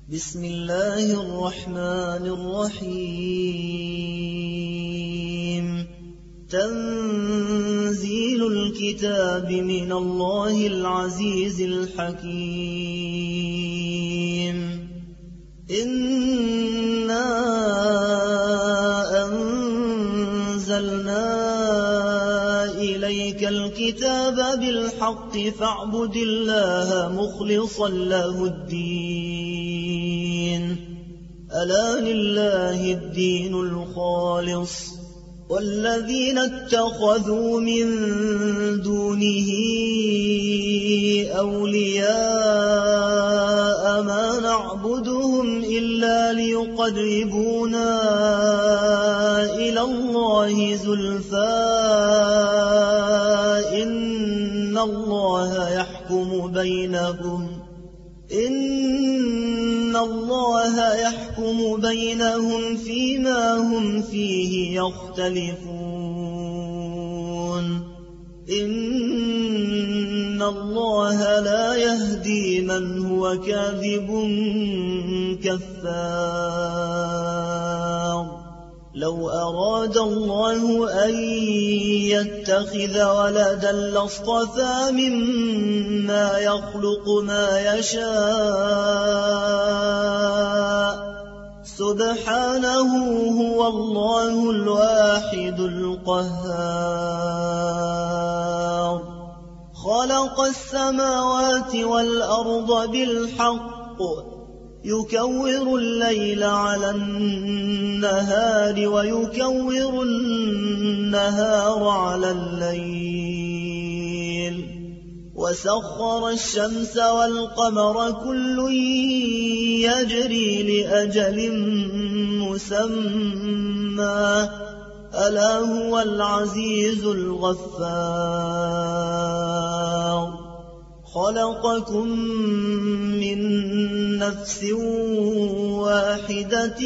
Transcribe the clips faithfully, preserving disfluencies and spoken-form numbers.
بسم الله الرحمن الرحيم تنزيل الكتاب من الله العزيز الحكيم إنا أنزلنا إليك الكتاب بالحق فاعبد الله مخلصا له الدين ألا لله الدين الخالص والذين اتخذوا من دونه أولياء ما نعبدهم إلا ليقربونا إلى الله زلفى إن الله يحكم بينهم إن الله يحكم بينهم فيما هم فيه يختلفون إن الله لا يهدي من هو كاذب كفار لو أراد الله أن يتخذ ولدا لاصطفى مما يخلق ما يشاء سبحانه هو الله الواحد القهار خلق السماوات والأرض بالحق يكور الليل على النهار ويكور النهار على الليل وسخر الشمس والقمر كل يجري لأجل مسمى ألا هو العزيز الغفار خلقكم من نفس واحدة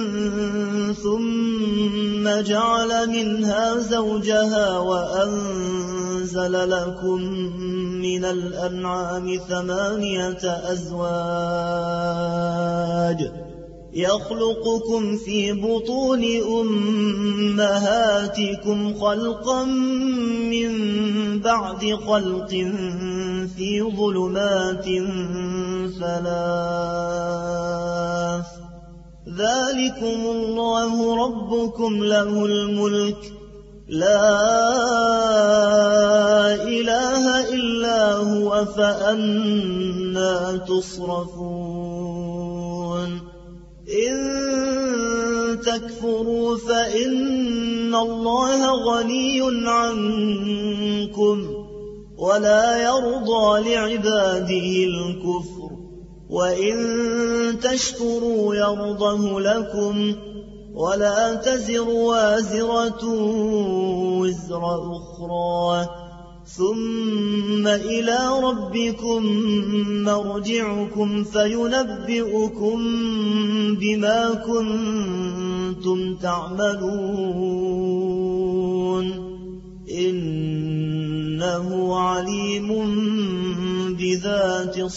ثم جعل منها زوجها وأنزل لكم من الأنعام ثمانية أزواج يخلقكم في بطون أمهاتكم خلقا من بعد خلق في ظلمات ثلاث ذلكم الله ربكم له الملك لا إله إلا هو فأنى تصرفون إن تكفروا فإن الله غني عنكم ولا يرضى لعباده الكفر وإن تشكروا يرضه لكم ولا تزر وازرة وزر أخرى ثم إلى ربكم مرجعكم فينبئكم بما كنتم تعملون إنه عليم بذات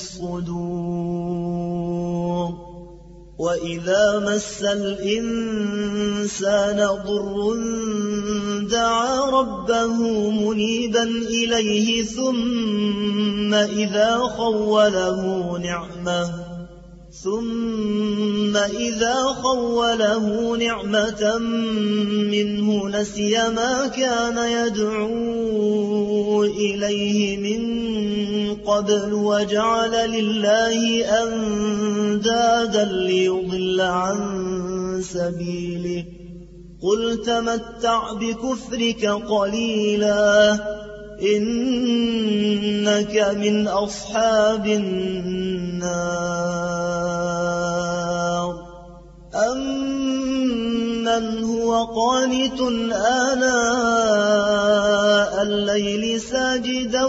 الصدور وإذا مس الإنسان ضر دعا ربه منيبا إليه ثم إذا خوله نعمة ثم إذا خوله نعمة منه نسي ما كان يدعو إليه من قبل وجعل لله أندادا ليضل عن سبيله قل تمتع بكفرك قليلا إنك من أصحاب النار أمن هو قانت آناء الليل ساجدا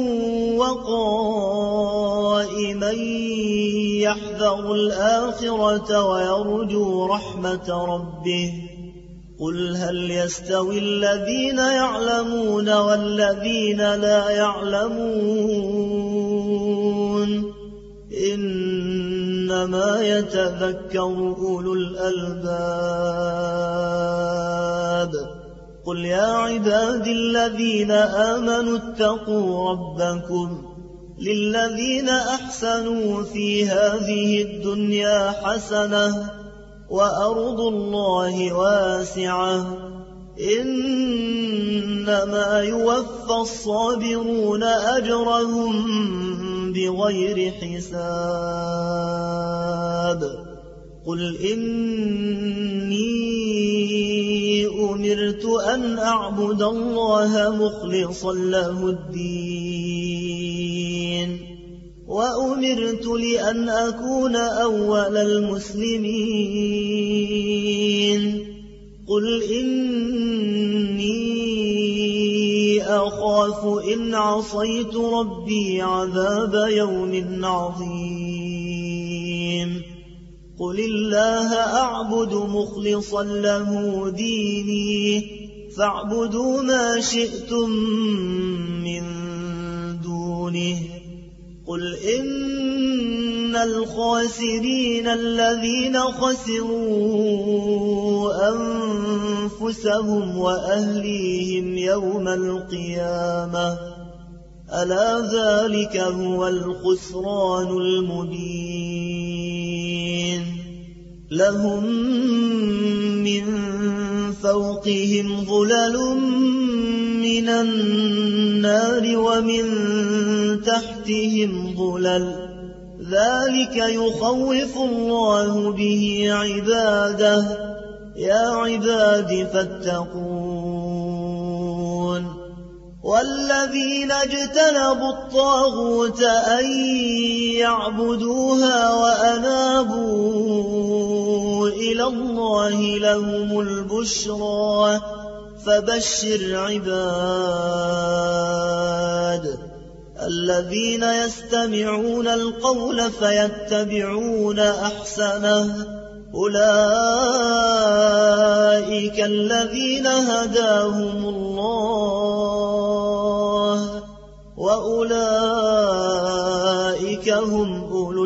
وقائما يحذر الآخرة ويرجو رحمة ربه قل هل يستوي الذين يعلمون والذين لا يعلمون إنما يتذكر أولو الألباب. قل يا عبادي الذين آمنوا اتقوا ربكم للذين أحسنوا في هذه الدنيا حسنة وأرض الله واسعة إنما يوفى الصابرون أجرهم بغير حساب. قل إني أمرت أن أعبد الله مخلصا له الدين وأمرت لأن أكون أول المسلمين. قل إني أخاف إن عصيت ربي عذاب يوم عظيم. قل الله أعبد مخلصا له ديني فاعبدوا ما شئتم من دونه. قل إن الخاسرين الذين خسروا أنفسهم وأهليهم يوم القيامة ألا ذلك هو الخسران المبين. لهم من فوقهم ظلل من النار ومن تحتهم ظلل ذلك يخوف الله به عباده يا عباد فاتقون. والذين اجتنبوا الطاغوت أن يعبدوها وأنابوا إلى الله لهم البشرى فبشر عباد الذين يستمعون القول فيتبعون أحسنه أولئك الذين هداهم الله وأولئك هم أولو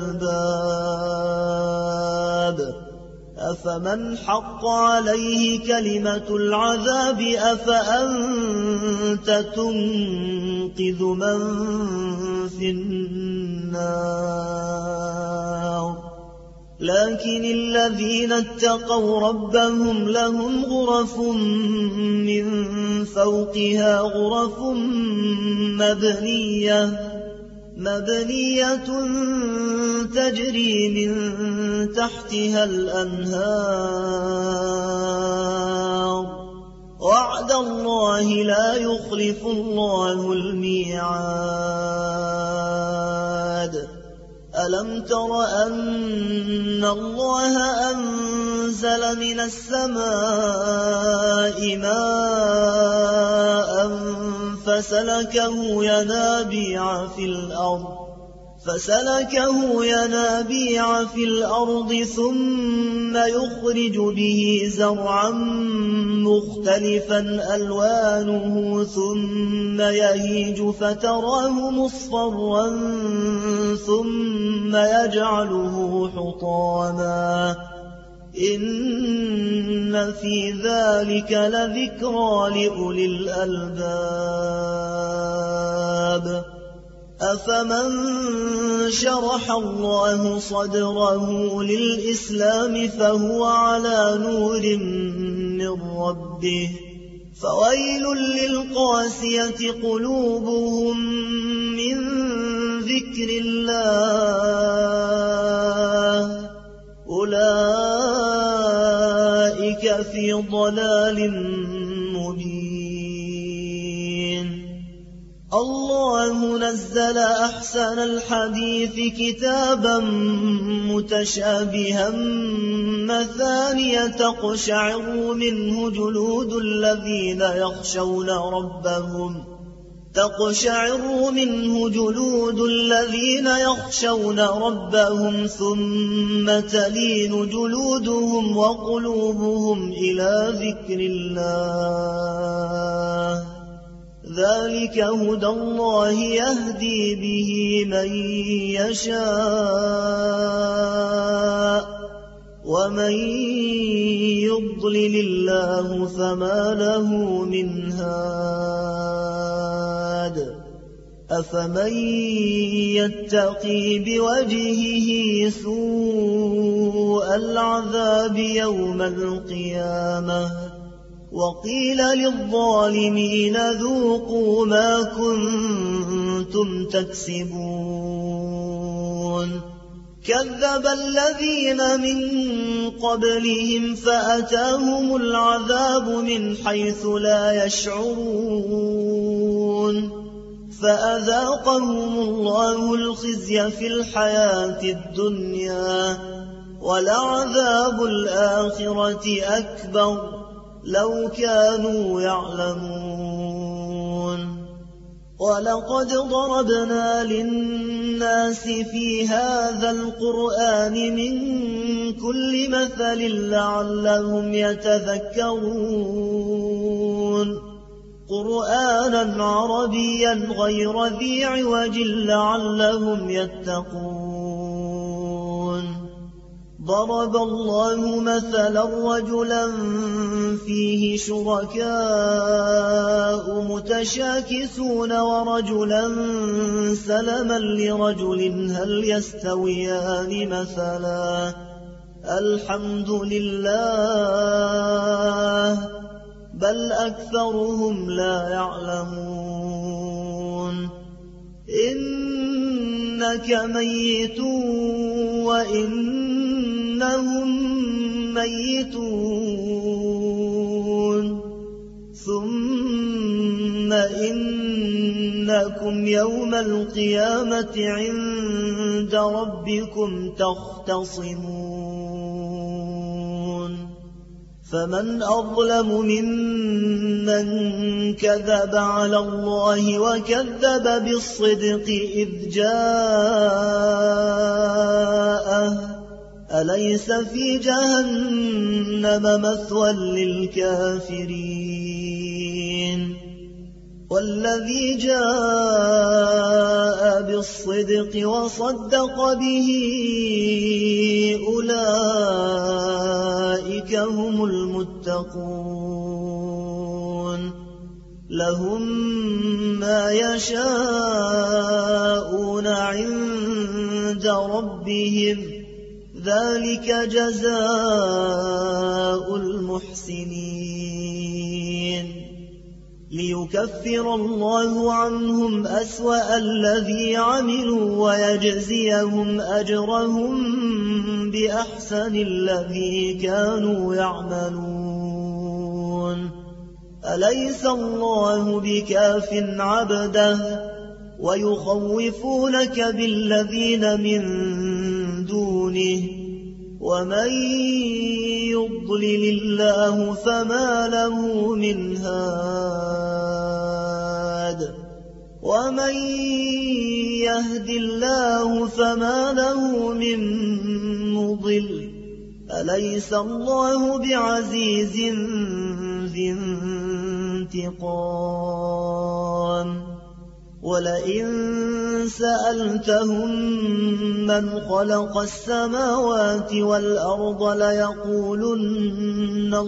الألباب. أفمن حق عليه كلمة العذاب أفأنت تنقذ من في النار. لكن الذين اتقوا ربهم لهم غرف من فوقها غرف مبنية مبنية تجري من تحتها الأنهار وعد الله لا يخلف الله الميعاد. ألم تر أن الله أنزل من السماء ماء فسلكه ينابيع في الأرض فسلكه ينابيع في الأرض ثم يخرج به زرعا مختلفا ألوانه ثم يهيج فتراه مصفرا ثم يجعله حطاما إن في ذلك لذكرى لأولي الألباب. أفمن شرح الله صدره للإسلام فهو على نور من ربه فويل للقاسية قلوبهم من ذكر الله أولئك في ضلال مبين. الله نزل أحسن الحديث كتابا متشابها مثانية تقشعر منه جلود الذين يخشون ربهم تقشعر منه جلود الذين يخشون ربهم ثم تلين جلودهم وقلوبهم إلى ذكر الله ذلك هدى الله يهدي به من يشاء ومن يضلل الله فما له من هاد أفمن يتقي بوجهه سوء العذاب يوم القيامة وقيل للظالمين ذوقوا ما كنتم تكسبون كذب الذين من قبلهم فأتاهم العذاب من حيث لا يشعرون فأذاقهم الله الخزي في الحياة الدنيا ولعذاب الآخرة أكبر لو كانوا يعلمون ولقد ضربنا للناس في هذا القرآن من كل مثل لعلهم يتذكرون قرآنا عربيا غير ذي عوج لعلهم يتقون ضرب الله مثلا رجلا فيه شركاء متشاكسون ورجلا سلما لرجل هل يستويان مثلا الحمد لله بل أكثرهم لا يعلمون إنك ميت وإنهم ميتون ثم إنكم يوم القيامة عند ربكم تختصمون فمن أظلم ممن كذب على الله وكذب بالصدق إذ جاءه أليس في جهنم مثوى للكافرين والذي جاء بالصدق وصدق به أولئك هم المتقون لهم ما يشاءون عند ربهم ذلك جزاء المحسنين ليكفر الله عنهم أسوأ الذي عملوا ويجزيهم أجرهم بأحسن الذي كانوا يعملون أليس الله بكاف عبده ويخوفونك بالذين من دونه ومن يضلل الله فما له من هاد ومن يهد الله فما له من مضل أليس الله بعزيز ذي انتقام ولئن سألتهم من خلق السماوات والأرض ليقولن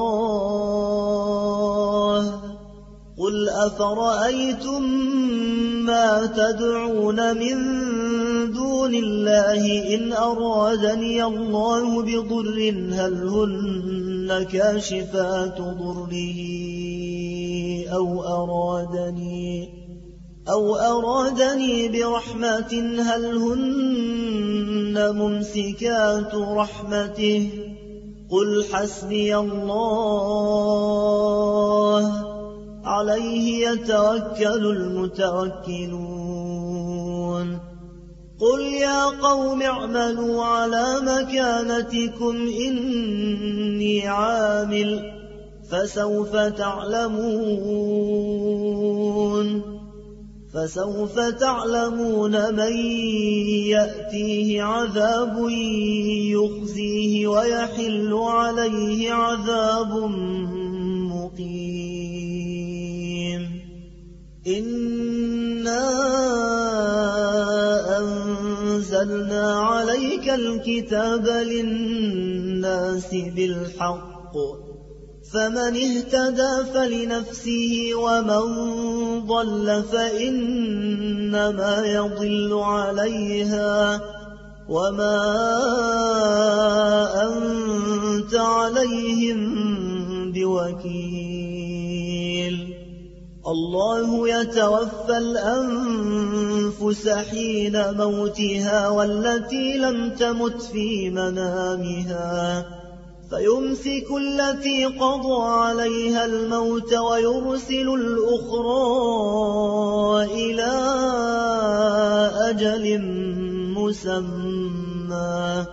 الله قل أفرأيتم ما تدعون من دون الله إن أرادني الله بضر هل هن كاشفات ضره أو أرادني أو أرادني برحمة هل هن ممسكات رحمته قل حسبي الله عليه يتوكل المتوكلون قل يا قوم اعملوا على مكانتكم إني عامل فسوف تعلمون فسوف تعلمون من يأتيه عذاب يخزيه ويحل عليه عذاب مقيم إنا أنزلنا عليك الكتاب للناس بالحق فمن اهتدى فلنفسه ومن ضل فإنما يضل عليها وما أنت عليهم بوكيل الله يتوفى الأنفس حين موتها والتي لم تمت في منامها فيمسك التي قضى عليها الموت ويرسل الأخرى إلى أجل مسمى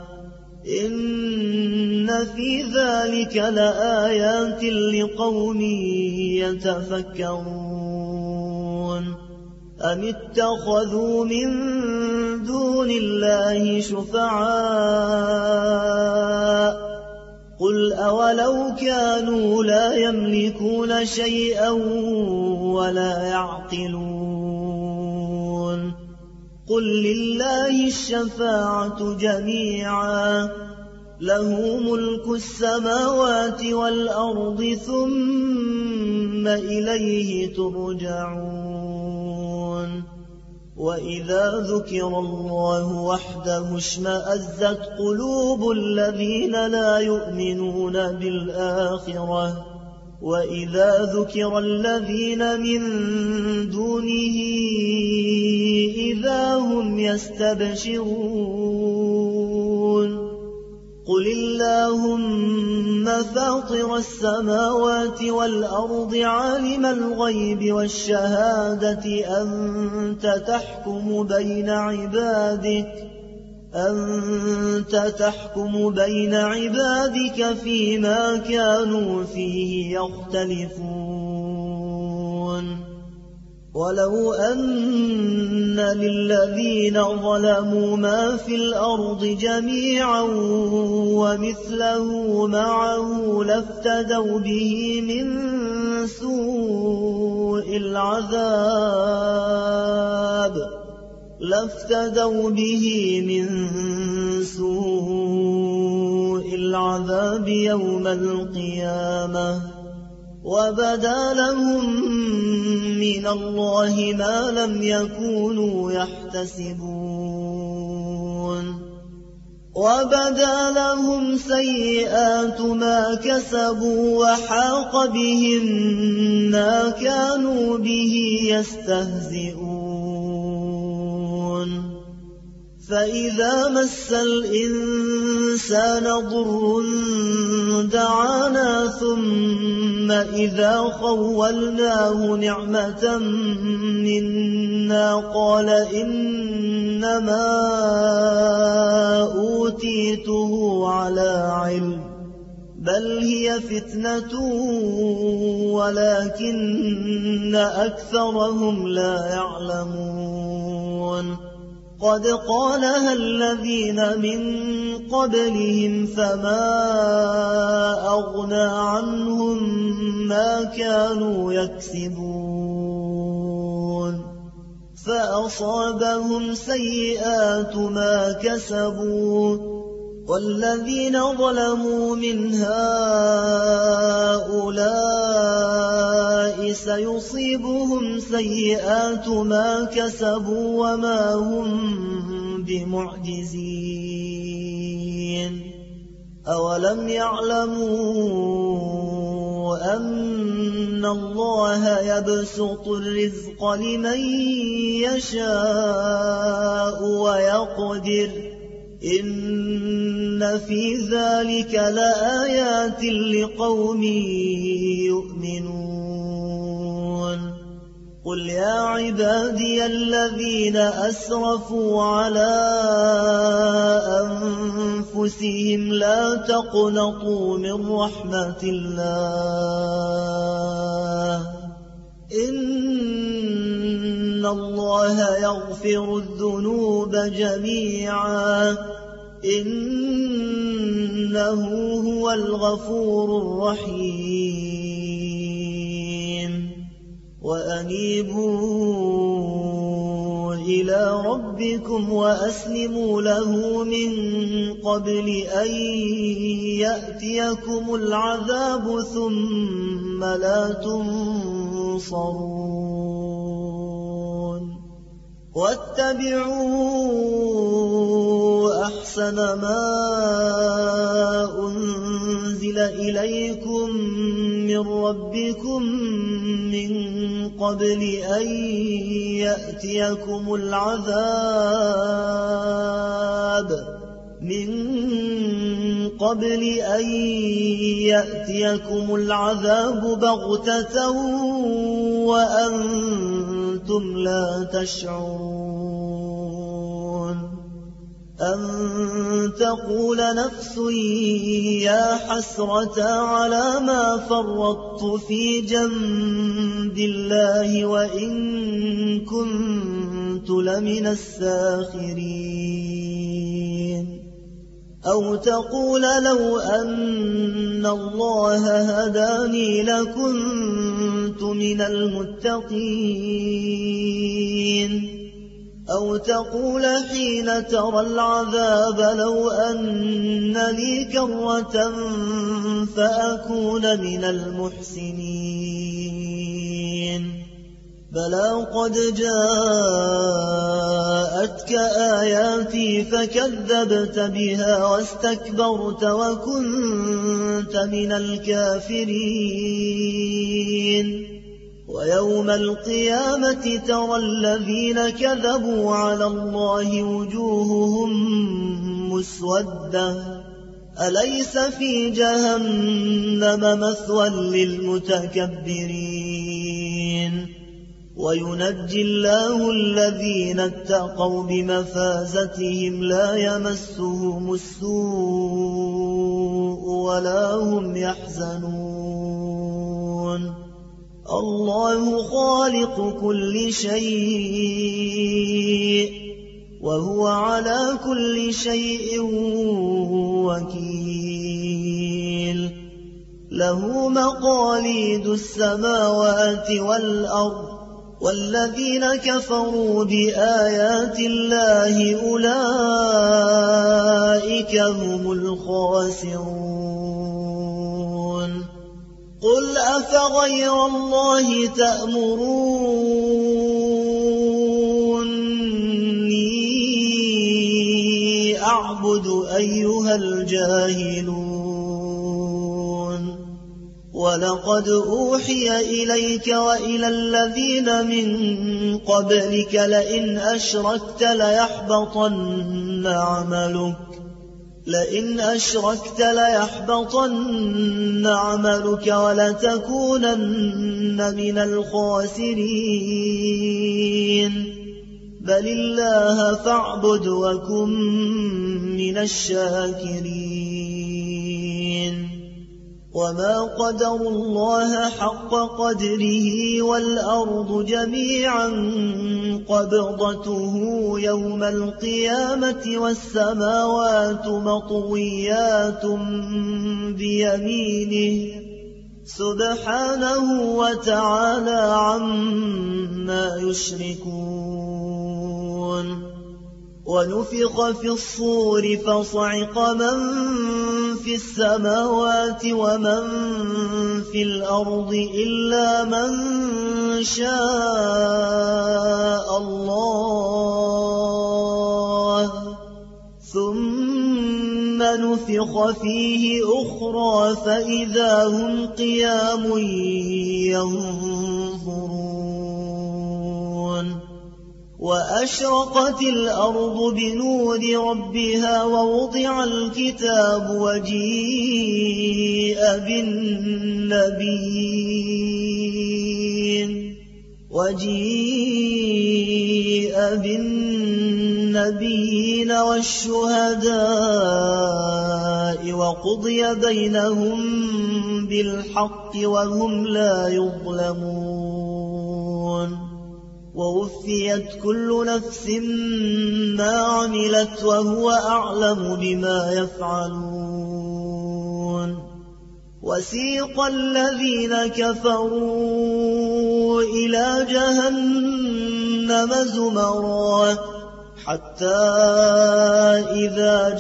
إن في ذلك لآيات لقوم يتفكرون أم اتخذوا من دون الله شفعاء قل أولو كانوا لا يملكون شيئا ولا يعقلون قل لله الشفاعة جميعا له ملك السماوات والأرض ثم إليه ترجعون وإذا ذكر الله وحده اشمأزت قلوب الذين لا يؤمنون بالآخرة وإذا ذكر الذين من دونه إذا هم يستبشرون قل اللهم فاطر السماوات والأرض عالم الغيب والشهادة أنت تحكم بين عبادك أنت تحكم بين عبادك فيما كانوا فيه يختلفون ولو أن للذين ظلموا ما في الأرض جميعا ومثله معه لافتدوا به من سوء العذاب لافتدوا به من سوء العذاب يوم القيامة وبدا لهم من الله ما لم يكونوا يحتسبون وبدا لهم سيئات ما كسبوا وحاق بهم ما كانوا به يستهزئون فإذا مس الإنسان ضر دعانا ثم إذا خولناه نعمة منا قال إنما أوتيته على علم بل هي فتنة ولكن أكثرهم لا يعلمون قد قالها الذين من قبلهم فما أغنى عنهم ما كانوا يكسبون فأصابهم سيئات ما كسبوا والذين ظلموا من هؤلاء سيصيبهم سيئات ما كسبوا وما هم بمعجزين أولم يعلموا أن الله يبسط الرزق لمن يشاء ويقدر إن في ذلك لآيات لقوم يؤمنون قل يا عبادي الذين أسرفوا على أنفسهم لا تقنطوا من رحمة الله إن الله يغفر الذنوب جميعا إنه هو الغفور الرحيم وأنيبوا إلى ربكم وأسلموا له من قبل أن يأتيكم العذاب ثم لا تنصرون واتبعوا أحسن ما أنزل إليكم من ربكم من قبل أن يأتيكم العذاب من قبل أن يأتيكم العذاب بغتة وأنتم لا تشعرون أن تقول نفس يا حسرة على ما فرطت في جنب الله وإن كنت لمن الساخرين أو تقول لو أن الله هداني لكنت من المتقين أو تقول حين ترى العذاب لو أن لي كرة فأكون من المحسنين بلى قد جاءتك آياتي فكذبت بها واستكبرت وكنت من الكافرين ويوم القيامة ترى الذين كذبوا على الله وجوههم مسودة أليس في جهنم مثوى للمتكبرين وينجي الله الذين اتقوا بمفازتهم لا يمسهم السوء ولا هم يحزنون الله خالق كل شيء وهو على كل شيء وكيل له مقاليد السماوات والأرض والذين كفروا بآيات الله أولئك هم الخاسرون قل أفغير الله تأمروني أعبد أيها الجاهلون ولقد أوحي إليك وإلى الذين من قبلك لئن أشركت ليحبطن عملك لئن أشركت ليحبطن عملك ولتكونن من الخاسرين بل الله فاعبد وكن من الشاكرين وما قدروا الله حق قدره والأرض جميعا قبضته يوم القيامة والسماوات مطويات بيمينه سبحانه وتعالى عما يشركون ونفخ في الصور فصعق من في السماوات ومن في الأرض إلا من شاء الله ثم نفخ فيه أخرى فإذا هم قيام ينظرون وأشرقت الأرض بنور ربها ووضع الكتاب وجيء بالنبيين وجيء بالنبيين والشهداء وقضي بينهم بالحق وهم لا يظلمون ووفيت كل نفس ما عملت وهو أعلم بما يفعلون وسيق الذين كفروا إلى جهنم زمرا حتى إذا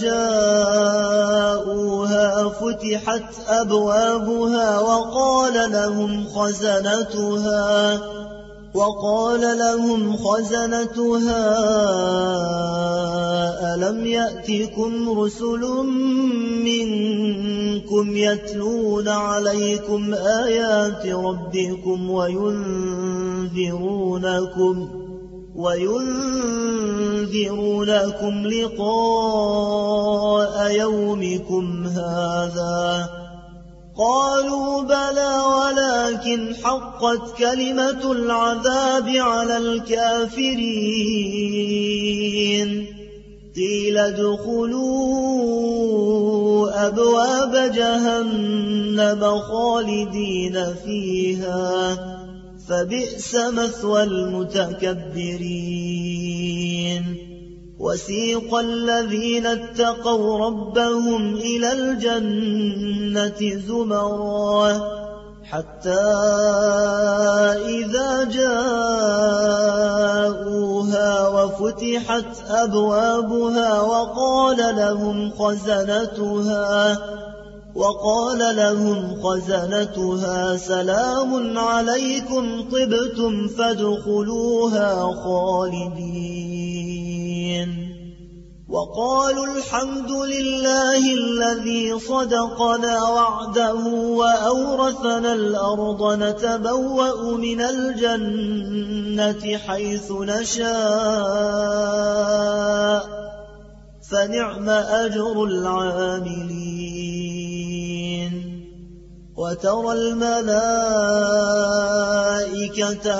جاءوها فتحت أبوابها وقال لهم خزنتها وقال لهم خزنتها ألم يأتكم رسل منكم يتلون عليكم آيات ربكم وينذرونكم وينذرونكم لقاء يومكم هذا قالوا بلى ولكن حقت كلمة العذاب على الكافرين قيل ادخلوا أبواب جهنم خالدين فيها فبئس مثوى المتكبرين وسيق الذين اتقوا ربهم إلى الجنة زمرا حتى إذا جاءوها وفتحت أبوابها وقال لهم خزنتها وقال لهم خزنتها سلام عليكم طبتم فادخلوها خالدين وقالوا الحمد لله الذي صدقنا وعده وأورثنا الأرض نتبوأ من الجنة حيث نشاء فنعم أجر العاملين وترى الملائكة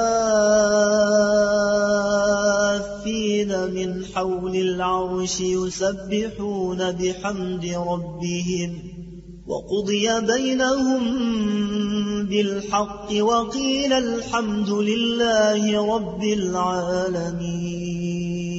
حافين من حول العرش يسبحون بحمد ربهم وقضي بينهم بالحق وقيل الحمد لله رب العالمين